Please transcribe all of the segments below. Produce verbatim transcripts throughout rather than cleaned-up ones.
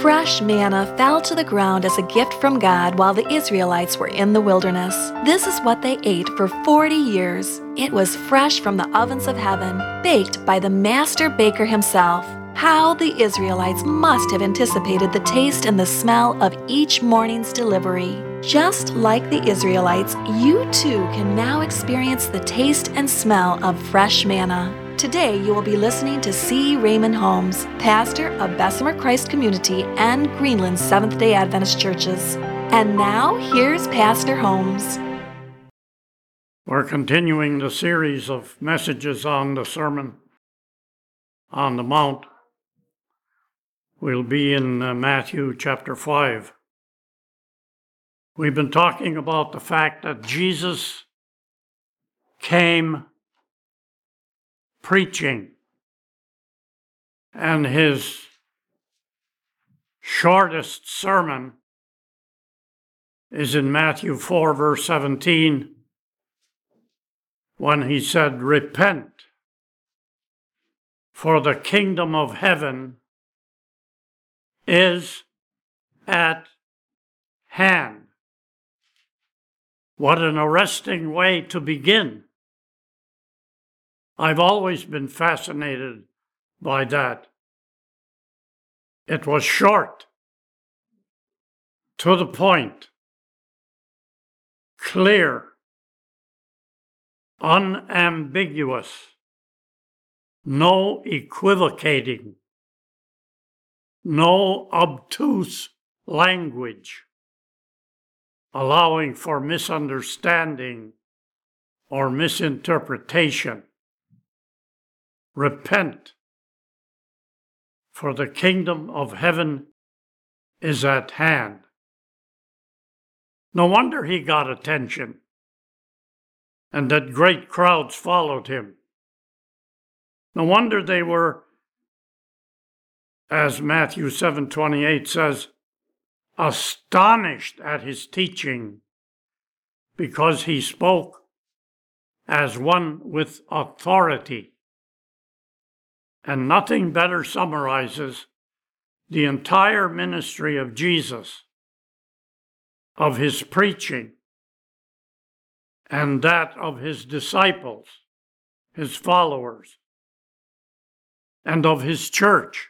Fresh manna fell to the ground as a gift from God while the Israelites were in the wilderness. This is what they ate for forty years. It was fresh from the ovens of heaven, baked by the master baker himself. How the Israelites must have anticipated the taste and the smell of each morning's delivery. Just like the Israelites, you too can now experience the taste and smell of fresh manna. Today you will be listening to C. Raymond Holmes, pastor of Bessemer Christ Community and Greenland Seventh-day Adventist Churches. And now, here's Pastor Holmes. We're continuing the series of messages on the Sermon on the Mount. We'll be in uh, Matthew chapter five. We've been talking about the fact that Jesus came preaching, and his shortest sermon is in Matthew four, verse seventeen, when he said, "Repent, for the kingdom of heaven is at hand." What an arresting way to begin. I've always been fascinated by that. It was short, to the point, clear, unambiguous, no equivocating, no obtuse language, allowing for misunderstanding or misinterpretation. Repent, for the kingdom of heaven is at hand. No wonder he got attention, and that great crowds followed him. No wonder they were, as Matthew seven twenty-eight says, astonished at his teaching, because he spoke as one with authority. And nothing better summarizes the entire ministry of Jesus, of his preaching, and that of his disciples, his followers, and of his church.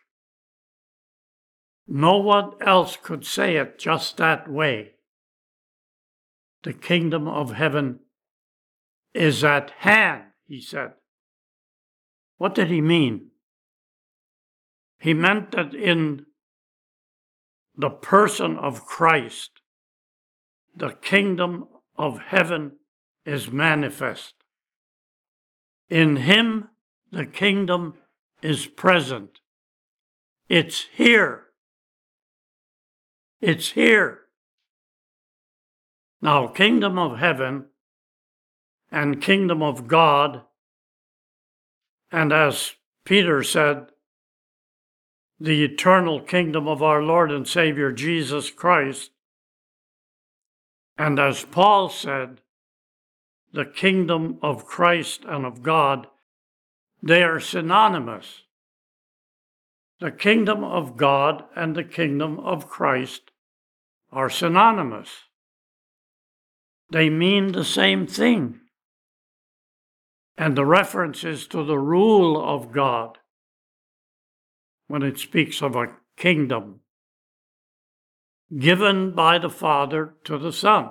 No one else could say it just that way. The kingdom of heaven is at hand, he said. What did he mean? He meant that in the person of Christ, the kingdom of heaven is manifest. In him, the kingdom is present. It's here. It's here. Now, kingdom of heaven and kingdom of God, and as Peter said, the eternal kingdom of our Lord and Savior Jesus Christ, and as Paul said, the kingdom of Christ and of God, they are synonymous. The kingdom of God and the kingdom of Christ are synonymous. They mean the same thing. And the reference is to the rule of God when it speaks of a kingdom given by the Father to the Son.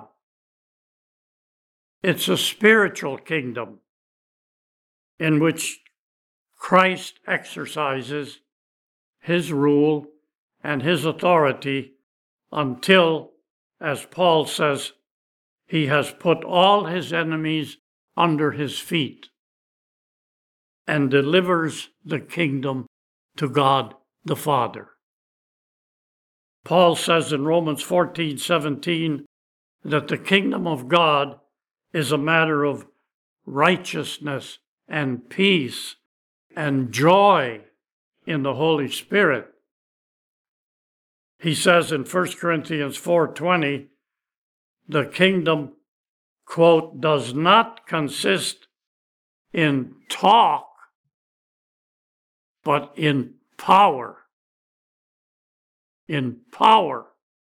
It's a spiritual kingdom in which Christ exercises his rule and his authority until, as Paul says, he has put all his enemies under his feet and delivers the kingdom to God the Father. Paul says in Romans fourteen seventeen that the kingdom of God is a matter of righteousness and peace and joy in the Holy Spirit. He says in First Corinthians four twenty, the kingdom, quote, does not consist in talk, but in power. in power.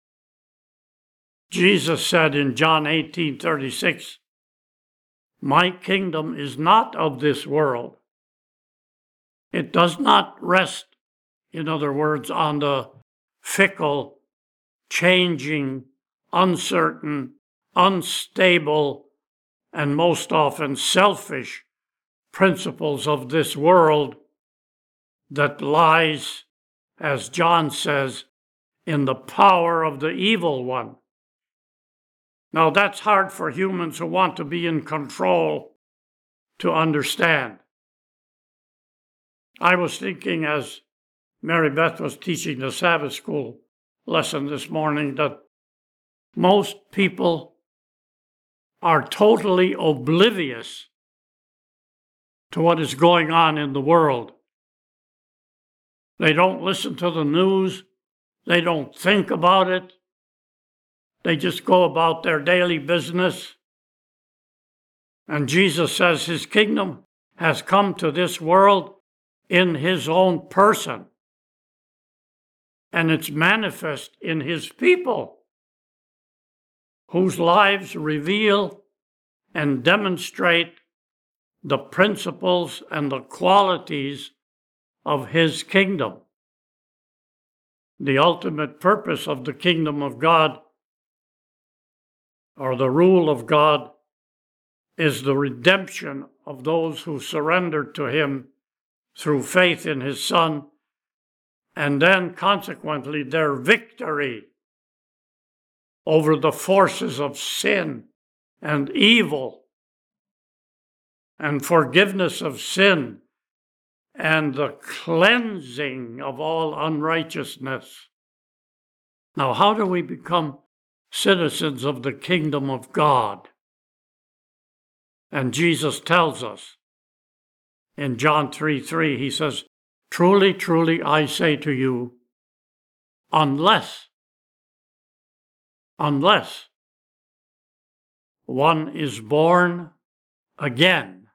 Jesus said in John eighteen thirty-six, "My kingdom is not of this world." It does not rest, in other words, on the fickle, changing, uncertain, unstable, and most often selfish principles of this world that lies, as John says, in the power of the evil one. Now, that's hard for humans who want to be in control to understand. I was thinking as Mary Beth was teaching the Sabbath school lesson this morning that most people are totally oblivious to what is going on in the world. They don't listen to the news. They don't think about it. They just go about their daily business. And Jesus says his kingdom has come to this world in his own person. And it's manifest in his people, whose lives reveal and demonstrate the principles and the qualities of his kingdom. The ultimate purpose of the kingdom of God, or the rule of God, is the redemption of those who surrender to him through faith in his Son, and then consequently their victory over the forces of sin and evil, and forgiveness of sin, and the cleansing of all unrighteousness. Now, how do we become citizens of the kingdom of God? And Jesus tells us in John three three, he says, "Truly, truly, I say to you, unless, unless one is born again,"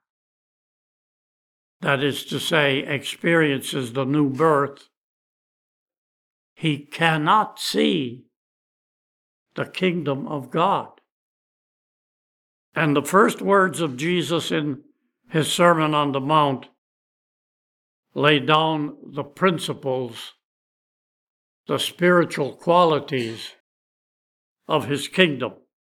that is to say, experiences the new birth, he cannot see the kingdom of God. And the first words of Jesus in his Sermon on the Mount lay down the principles, the spiritual qualities of his kingdom.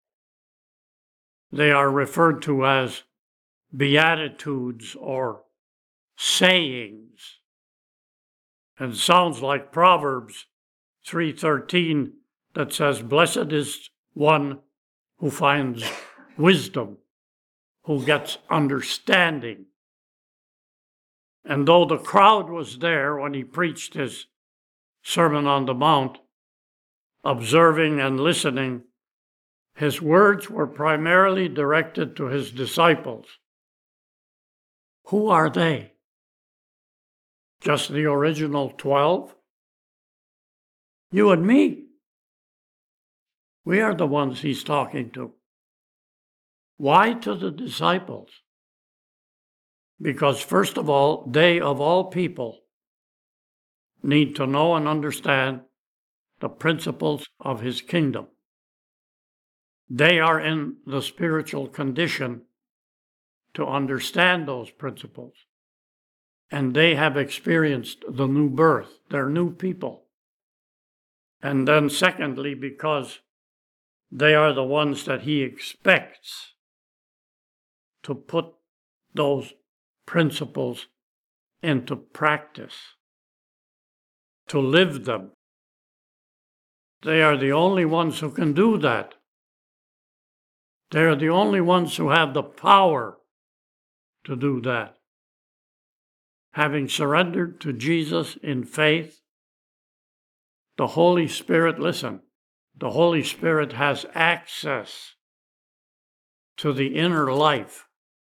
They are referred to as beatitudes or sayings. And it sounds like Proverbs three thirteen that says, "Blessed is one who finds wisdom, who gets understanding." And though the crowd was there when he preached his Sermon on the Mount, observing and listening, his words were primarily directed to his disciples. Who are they? Just the original twelve? You and me. We are the ones he's talking to. Why to the disciples? Because, first of all, they, of all people, need to know and understand the principles of his kingdom. They are in the spiritual condition to understand those principles. And they have experienced the new birth. They're new people. And then secondly, because they are the ones that he expects to put those principles into practice, to live them. They are the only ones who can do that. They are the only ones who have the power to do that. Having surrendered to Jesus in faith, the Holy Spirit, listen, the Holy Spirit has access to the inner life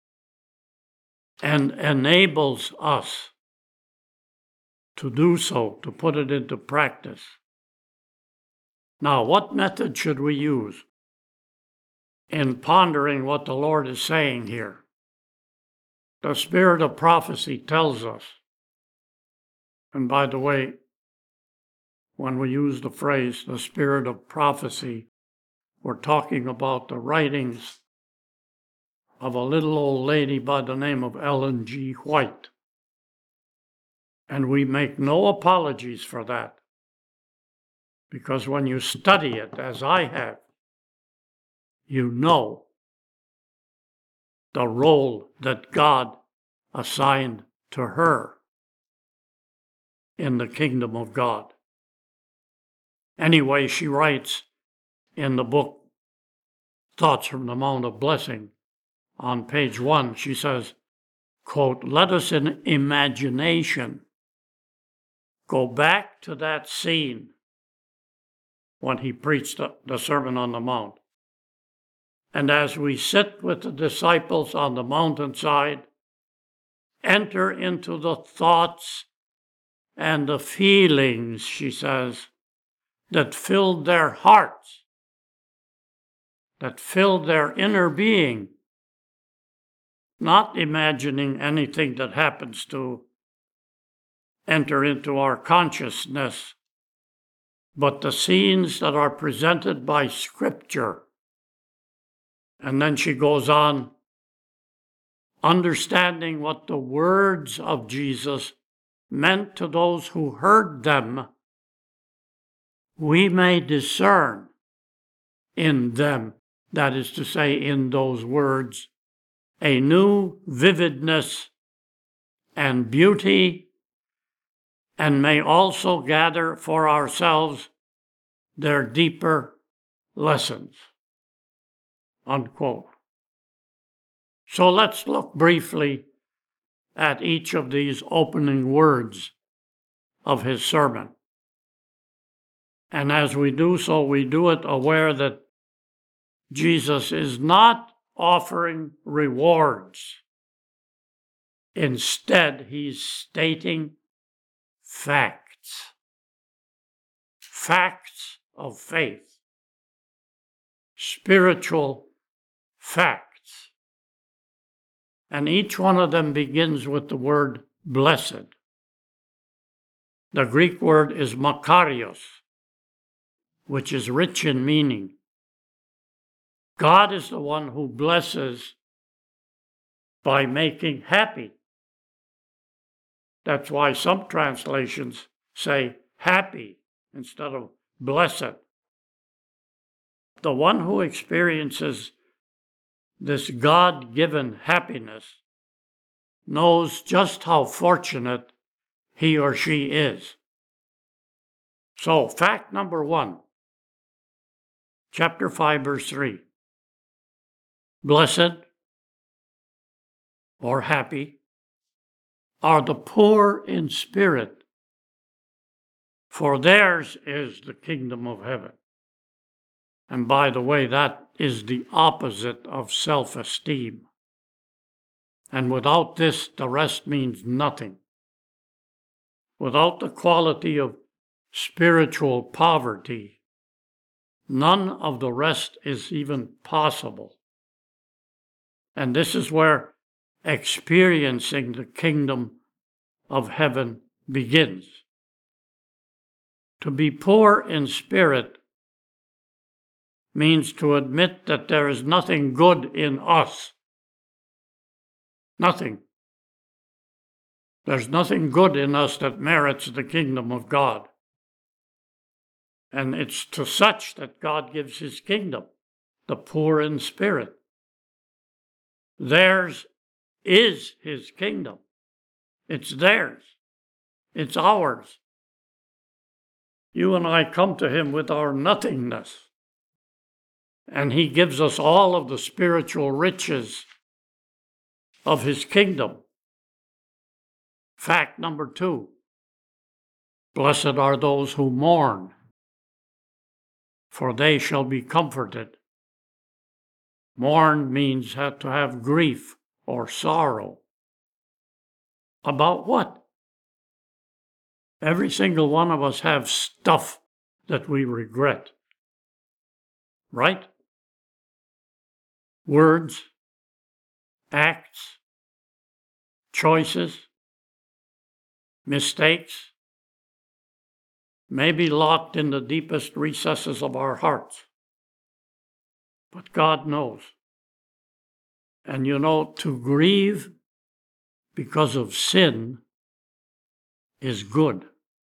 and enables us to do so, to put it into practice. Now, what method should we use in pondering what the Lord is saying here? The spirit of prophecy tells us, and by the way, when we use the phrase the spirit of prophecy, we're talking about the writings of a little old lady by the name of Ellen G. White. And we make no apologies for that, because when you study it, as I have, you know the role that God assigned to her in the kingdom of God. Anyway, she writes in the book Thoughts from the Mount of Blessing, on page one, she says, quote, "Let us in imagination go back to that scene when he preached the Sermon on the Mount. And as we sit with the disciples on the mountainside, enter into the thoughts and the feelings," she says, "that filled their hearts, that filled their inner being, not imagining anything that happens to enter into our consciousness, but the scenes that are presented by Scripture." And then she goes on, understanding what the words of Jesus meant to those who heard them, we may discern in them, that is to say, in those words, a new vividness and beauty, and may also gather for ourselves their deeper lessons. Unquote. So let's look briefly at each of these opening words of his sermon. And as we do so, we do it aware that Jesus is not offering rewards. Instead, he's stating facts. Facts of faith. Spiritual facts. And each one of them begins with the word blessed. The Greek word is makarios, which is rich in meaning. God is the one who blesses by making happy. That's why some translations say happy instead of blessed. The one who experiences this God-given happiness knows just how fortunate he or she is. So, fact number one, chapter five, verse three. Blessed or happy are the poor in spirit, for theirs is the kingdom of heaven. And by the way, that is the opposite of self-esteem. And without this, the rest means nothing. Without the quality of spiritual poverty, none of the rest is even possible. And this is where experiencing the kingdom of heaven begins. To be poor in spirit means to admit that there is nothing good in us. Nothing. There's nothing good in us that merits the kingdom of God. And it's to such that God gives his kingdom, the poor in spirit. Theirs is his kingdom. It's theirs. It's ours. You and I come to him with our nothingness, and he gives us all of the spiritual riches of his kingdom. Fact number two, blessed are those who mourn, for they shall be comforted. Mourn means have to have grief or sorrow. About what? Every single one of us have stuff that we regret. Right? Words, acts, choices, mistakes. may be locked in the deepest recesses of our hearts. But God knows. And you know, to grieve because of sin is good.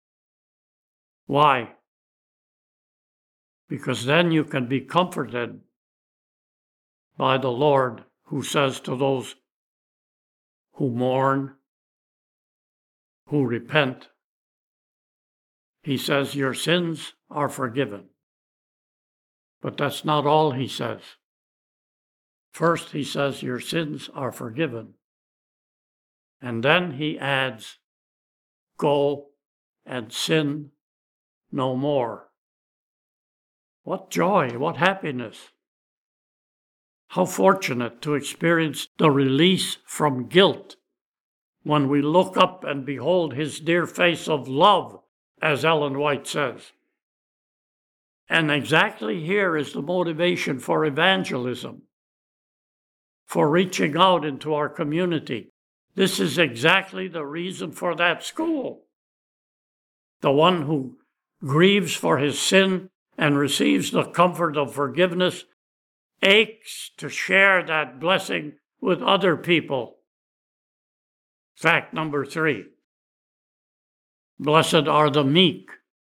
Why? Because then you can be comforted by the Lord, who says to those who mourn, who repent, he says, your sins are forgiven. But that's not all he says. First, he says, your sins are forgiven. And then he adds, go and sin no more. What joy, what happiness. How fortunate to experience the release from guilt when we look up and behold his dear face of love, as Ellen White says. And exactly here is the motivation for evangelism, for reaching out into our community. This is exactly the reason for that school. The one who grieves for his sin and receives the comfort of forgiveness aches to share that blessing with other people. Fact number three. Blessed are the meek,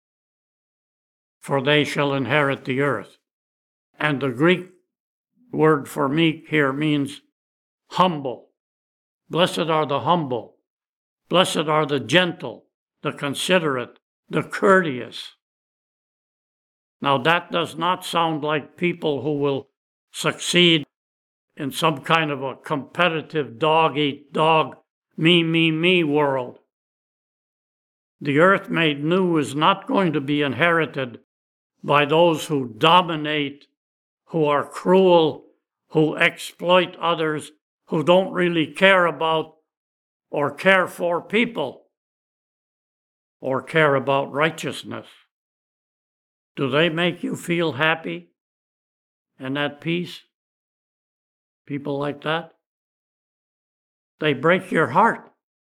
for they shall inherit the earth. And the Greek word for meek here means humble. Blessed are the humble. Blessed are the gentle, the considerate, the courteous. Now that does not sound like people who will succeed in some kind of a competitive dog-eat-dog, me, me, me world. The earth made new is not going to be inherited by those who dominate, who are cruel, who exploit others, who don't really care about or care for people or care about righteousness. Do they make you feel happy and at peace? People like that? They break your heart.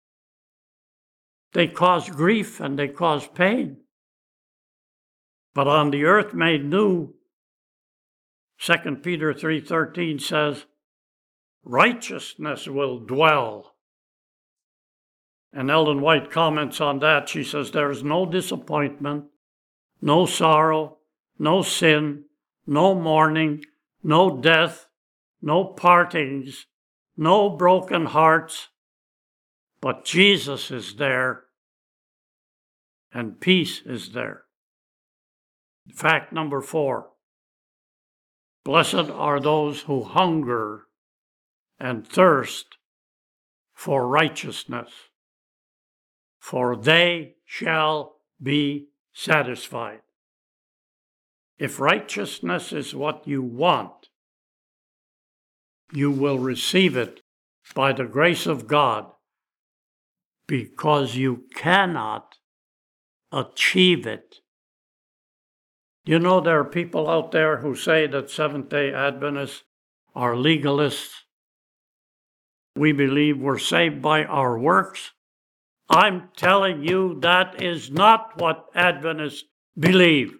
They cause grief and they cause pain. But on the earth made new, Second Peter three thirteen says, righteousness will dwell. And Ellen White comments on that. She says, there is no disappointment, no sorrow, no sin, no mourning, no death, no partings, no broken hearts, but Jesus is there and peace is there. Fact number four. Blessed are those who hunger and thirst for righteousness, for they shall be satisfied. If righteousness is what you want, you will receive it by the grace of God, because you cannot achieve it. You know, there are people out there who say that Seventh-day Adventists are legalists. We believe we're saved by our works. I'm telling you that is not what Adventists believe.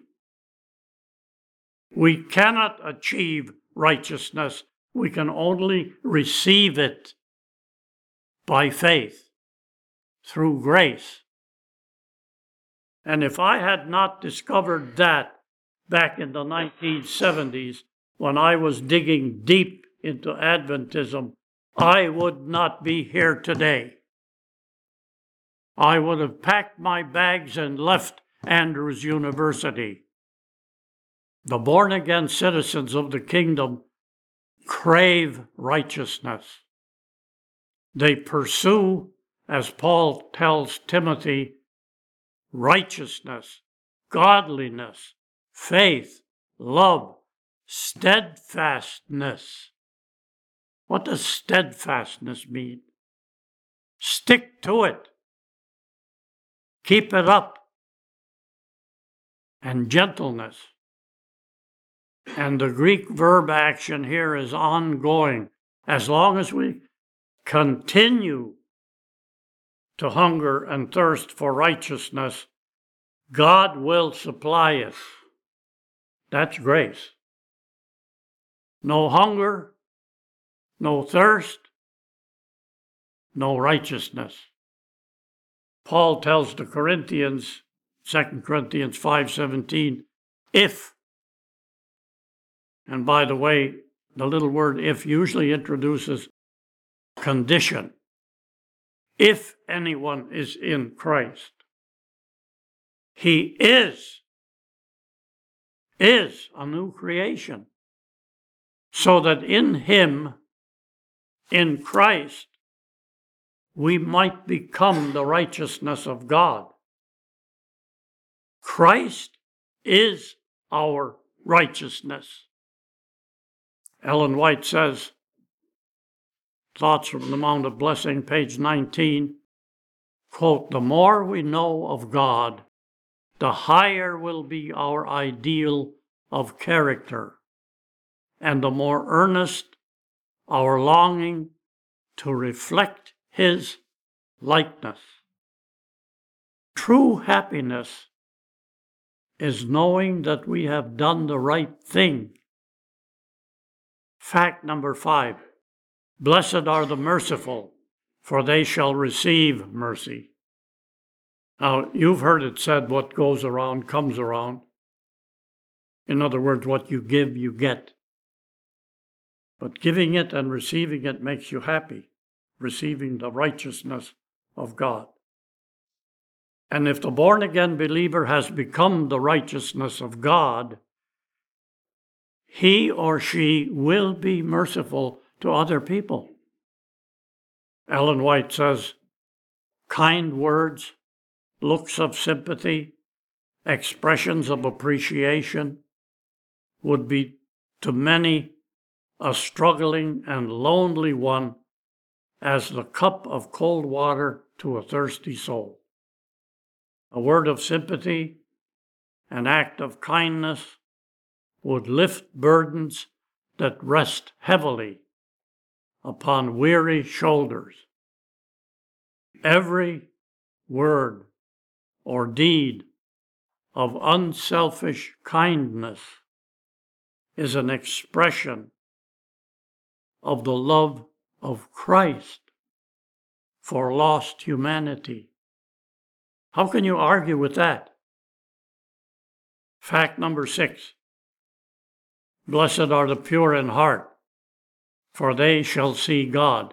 We cannot achieve righteousness. We can only receive it by faith, through grace. And if I had not discovered that back in the nineteen seventies, when I was digging deep into Adventism, I would not be here today. I would have packed my bags and left Andrews University. The born-again citizens of the kingdom crave righteousness. They pursue, as Paul tells Timothy, righteousness, godliness, faith, love, steadfastness. What does steadfastness mean? Stick to it. Keep it up. And gentleness. And the Greek verb action here is ongoing. As long as we continue to hunger and thirst for righteousness, God will supply it. That's grace. No hunger, no thirst, no righteousness. Paul tells the Corinthians, Second Corinthians five seventeen, if, and by the way, the little word if usually introduces condition. If anyone is in Christ, he is, is a new creation. So that in him, in Christ, we might become the righteousness of God. Christ is our righteousness. Ellen White says, Thoughts from the Mount of Blessing, page nineteen, quote, the more we know of God, the higher will be our ideal of character, and the more earnest our longing to reflect his likeness. True happiness is knowing that we have done the right thing. Fact number five, blessed are the merciful, for they shall receive mercy. Now, you've heard it said, what goes around comes around. In other words, what you give, you get. But giving it and receiving it makes you happy, receiving the righteousness of God. And if the born-again believer has become the righteousness of God, he or she will be merciful to other people. Ellen White says, kind words, looks of sympathy, expressions of appreciation would be to many a struggling and lonely one as the cup of cold water to a thirsty soul. A word of sympathy, an act of kindness would lift burdens that rest heavily upon weary shoulders. Every word or deed of unselfish kindness is an expression of the love of Christ for lost humanity. How can you argue with that? Fact number six, blessed are the pure in heart, for they shall see God.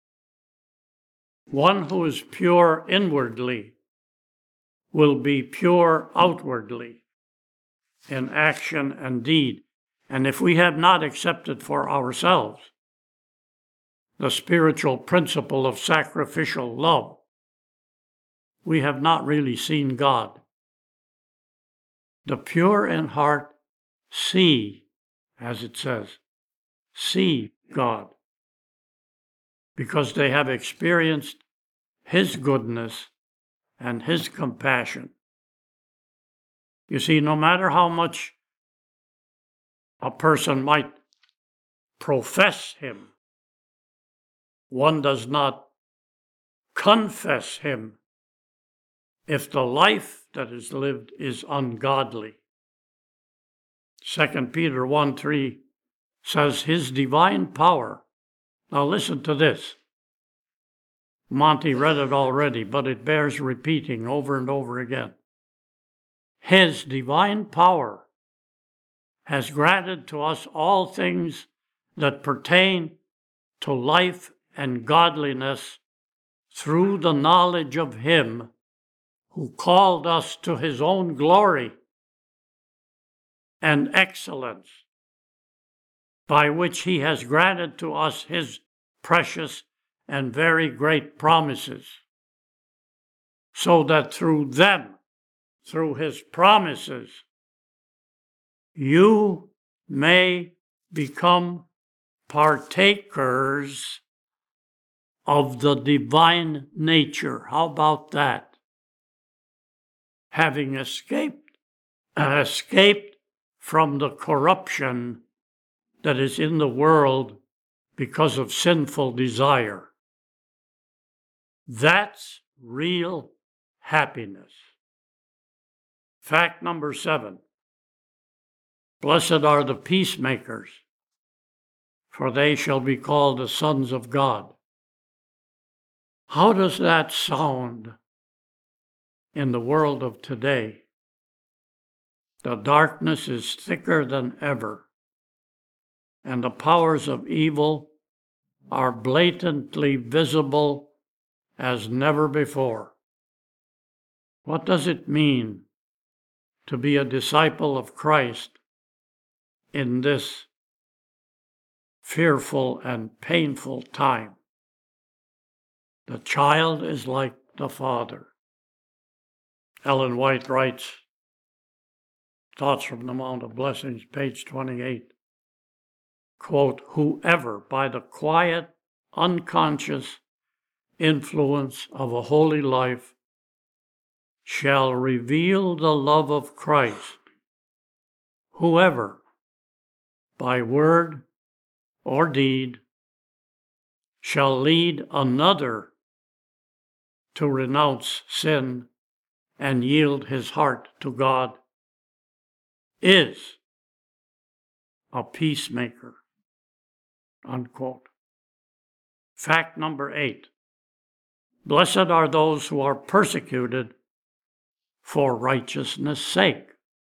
One who is pure inwardly will be pure outwardly in action and deed. And if we have not accepted for ourselves the spiritual principle of sacrificial love, we have not really seen God. The pure in heart see, as it says, see God, because they have experienced his goodness and his compassion. You see, no matter how much a person might profess him, one does not confess him if the life that is lived is ungodly. Second Peter one three says his divine power. Now listen to this. Monty read it already, but it bears repeating over and over again. His divine power has granted to us all things that pertain to life and godliness through the knowledge of him who called us to his own glory and excellence, by which he has granted to us his precious and very great promises, so that through them, through his promises, you may become partakers of the divine nature. How about that? Having escaped, uh, escaped from the corruption that is in the world because of sinful desire. That's real happiness. Fact number seven. Blessed are the peacemakers, for they shall be called the sons of God. How does that sound in the world of today? The darkness is thicker than ever, and the powers of evil are blatantly visible as never before. What does it mean to be a disciple of Christ in this fearful and painful time? The child is like the father. Ellen White writes, Thoughts from the Mount of Blessings, page twenty-eight, quote, whoever by the quiet, unconscious influence of a holy life shall reveal the love of Christ, whoever by word or deed shall lead another to renounce sin and yield his heart to God, is a peacemaker, unquote. Fact number eight. Blessed are those who are persecuted for righteousness' sake,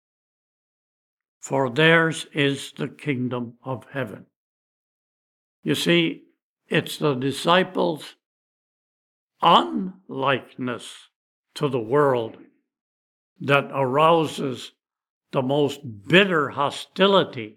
for theirs is the kingdom of heaven. You see, it's the disciples' unlikeness to the world that arouses the most bitter hostility.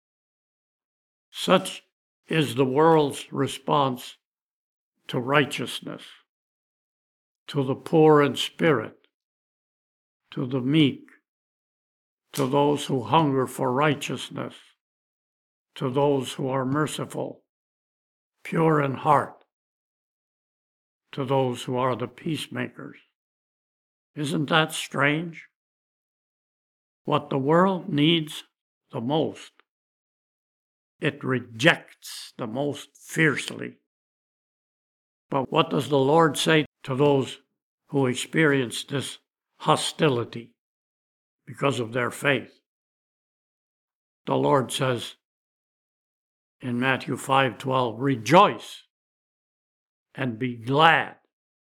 Such is the world's response to righteousness, to the poor in spirit, to the meek, to those who hunger for righteousness, to those who are merciful, pure in heart, to those who are the peacemakers. Isn't that strange? What the world needs the most, it rejects the most fiercely. But what does the Lord say to those who experience this hostility because of their faith? The Lord says in Matthew five twelve, rejoice and be glad,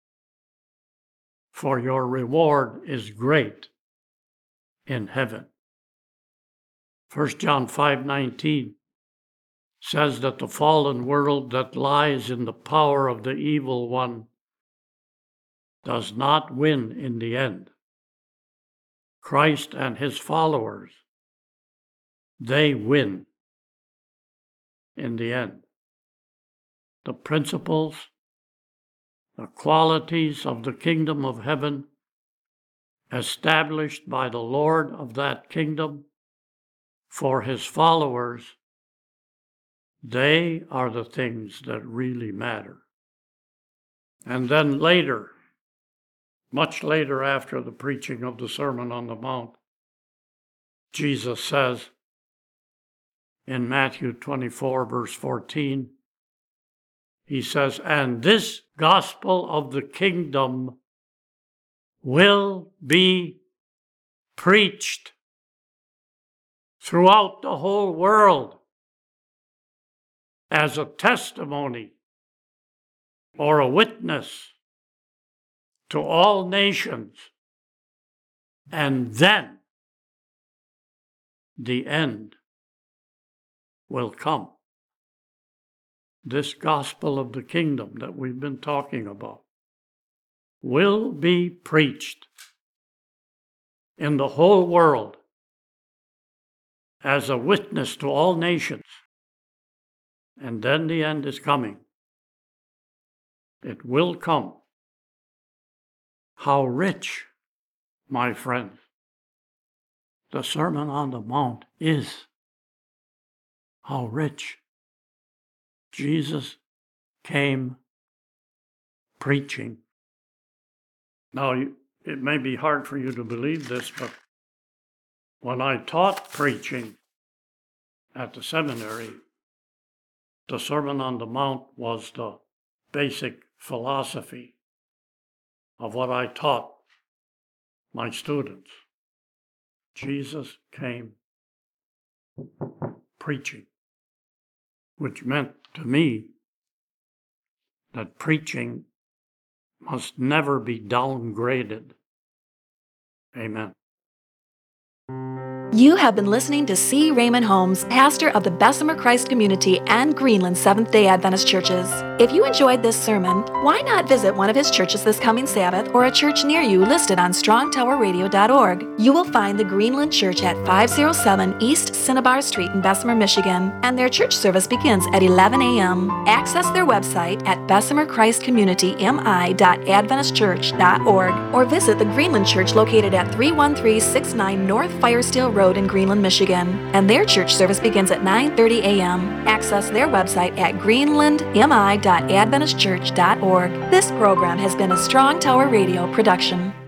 for your reward is great in heaven. First John five nineteen says that the fallen world that lies in the power of the evil one does not win in the end. Christ and his followers, they win in the end. The principles, the qualities of the kingdom of heaven established by the Lord of that kingdom for his followers, they are the things that really matter. And then later, much later after the preaching of the Sermon on the Mount, Jesus says in Matthew twenty-four, verse fourteen, he says, and this gospel of the kingdom will be preached throughout the whole world as a testimony or a witness to all nations, and then the end will come. This gospel of the kingdom that we've been talking about will be preached in the whole world as a witness to all nations. And then the end is coming. It will come. How rich, my friends, the Sermon on the Mount is. How rich. Jesus came preaching. Now, it may be hard for you to believe this, but when I taught preaching at the seminary, the Sermon on the Mount was the basic philosophy of what I taught my students. Jesus came preaching, which meant to me that preaching must never be downgraded. Amen. You have been listening to C. Raymond Holmes, pastor of the Bessemer Christ Community and Greenland Seventh-day Adventist Churches. If you enjoyed this sermon, why not visit one of his churches this coming Sabbath or a church near you listed on strong tower radio dot org? You will find the Greenland Church at five oh seven East Cinnabar Street in Bessemer, Michigan, and their church service begins at eleven a.m. Access their website at bessemer christ community m i dot adventist church dot org or visit the Greenland Church located at three one three six nine North Firesteel Road in Greenland, Michigan, and their church service begins at nine thirty a.m. Access their website at greenland m i dot adventist church dot org. This program has been a Strong Tower Radio production.